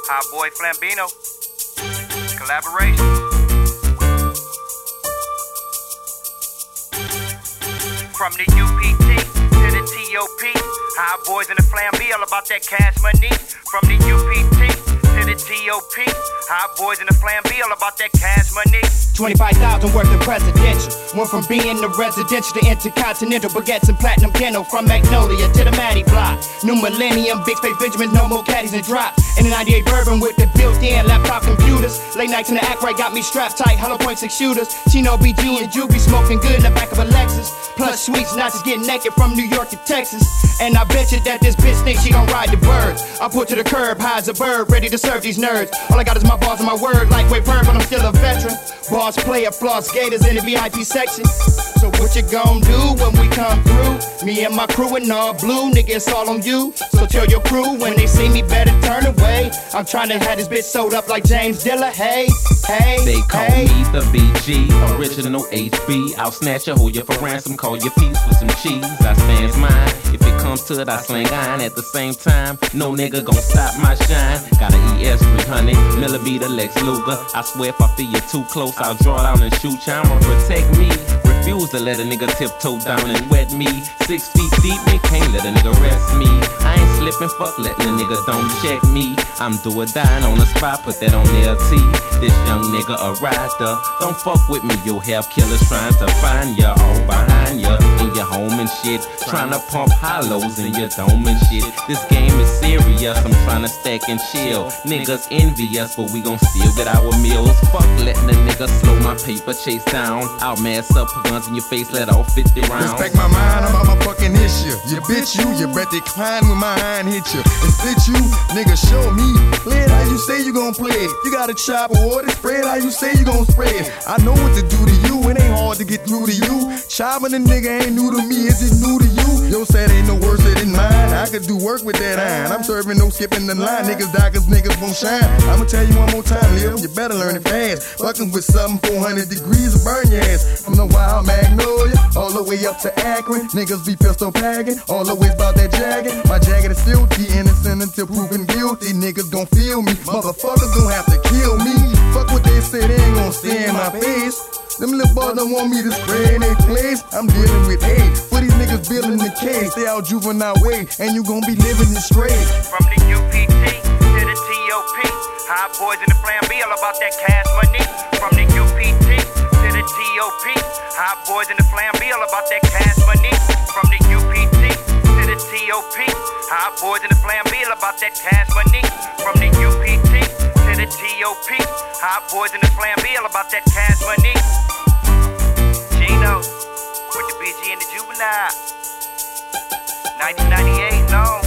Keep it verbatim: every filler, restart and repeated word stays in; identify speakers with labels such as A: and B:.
A: Hot Boy Flambino. Collaboration. From the U P T to the T O P. Hot Boys in the Flamby, all about that cash money. From the U P T to the T O P. Hot Boys in the Flamby, all about that cash money.
B: twenty-five thousand worth of presidential. Went from being the residential to intercontinental. Baguettes and platinum piano. From Magnolia to the Matty Block. New millennium, big space Benjamins, no more caddies and drops. In the ninety-eight Bourbon with the built-in laptop computers. Late nights in the act right got me strapped tight. Hollow point six shooters. Chino B G and Juvie smoking good in the back of a Lexus. Plus sweets, not just getting naked from New York to Texas. And I bet you that this bitch thinks she gon' ride the birds. I put to the curb, high as a bird, ready to serve these nerds. All I got is my balls and my word, lightweight bird, but I'm still a veteran. Boss player, floss gators in the V I P section. So what you gon' do when we come through? Me and my crew in all blue, nigga, it's all on you. So tell your crew when they see me better turn away. I'm trying to have this bitch sold up like James Dilla. Hey, hey,
C: they call
B: hey.
C: me the B G, original H B. I'll snatch you, hold you for ransom, call your piece with some cheese. I stands mine. If it comes to it, I slang iron at the same time. No nigga gon' stop my shine. Got an E S three hundred, millimeter Lex Luger. I swear if I feel you too close, I'll draw down and shoot you. I'ma protect me. Refuse to let a nigga tiptoe down and wet me. Six feet deep, nigga can't let a nigga rest me. I ain't slipping, fuck letting a nigga don't check me. I'm do or dying on the spot, put that on L T. This young nigga a rider. Don't fuck with me, you'll have killers trying to find ya. All behind ya, in your home and shit. Trying to pump hollows in your dome and shit. This game is serious, I'm trying to stack and chill. Niggas envy us, but we gon' still get our meals. Fuck letting a nigga slow my paper chase down. I'll mass up, put guns in your face, let off fifty rounds.
D: Respect my mind, I'm I'ma fucking hit you. You bitch you, you bet decline when my iron hit you. And split you, nigga show me. Play it how you say you gon' play it. You got a chop or the spread how you say you gon' spread. I know what to do to you, it ain't hard to get through to you. Chopping a nigga ain't new to me, is it new to you? Yo said ain't no worse than mine. I could do work with that iron. I'm serving no skipping the line. Niggas die cause niggas won't shine. I'ma tell you one more time, Lil, you better learn it fast. Fucking with something four hundred degrees will burn your ass. From the wild Magnolia all the way up to Akron. Niggas be pistol packing, all the way about that jacket. My jacket is filthy, innocent until proven guilty. Niggas gon' feel me, motherfuckers gon' have to kill me. Fuck what they say, they ain't gon' stay in my face. Them little boys don't want me to spray in their place. I'm dealing with AIDS. For these niggas building the case, stay out juvenile way, and you gon' be living it straight.
A: From the U P T to the T O P. Hot Boys in the Flamby, all about that cash money. From the U P T to the T O P. Hot Boys in the Flamby, all about that cash money. From the U P T to the T O P. Hot Boys in the Flamby, all about that cash money. From the U P T to the T O P. Hot Boys in the Flamby, all about that cash money. Chino with the B G and the Juvenile. nineteen ninety-eight, no.